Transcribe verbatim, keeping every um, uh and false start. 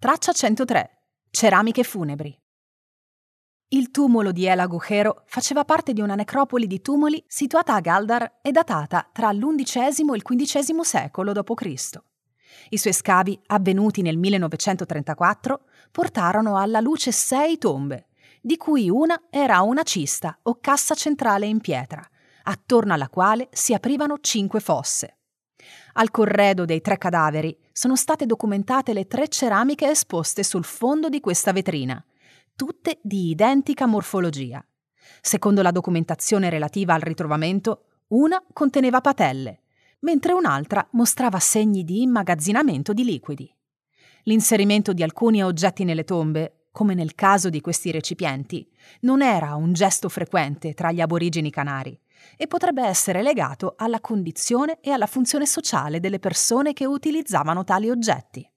Traccia centotré. Ceramiche funebri. Il tumulo di El Agujero faceva parte di una necropoli di tumuli situata a Galdar e datata tra l'undicesimo e il quindicesimo secolo dopo Cristo. I suoi scavi, avvenuti nel millenovecentotrentaquattro, portarono alla luce sei tombe, di cui una era una cista o cassa centrale in pietra, attorno alla quale si aprivano cinque fosse. Al corredo dei tre cadaveri sono state documentate le tre ceramiche esposte sul fondo di questa vetrina, tutte di identica morfologia. Secondo la documentazione relativa al ritrovamento, una conteneva patelle, mentre un'altra mostrava segni di immagazzinamento di liquidi. L'inserimento di alcuni oggetti nelle tombe, come nel caso di questi recipienti, non era un gesto frequente tra gli aborigeni canari e potrebbe essere legato alla condizione e alla funzione sociale delle persone che utilizzavano tali oggetti.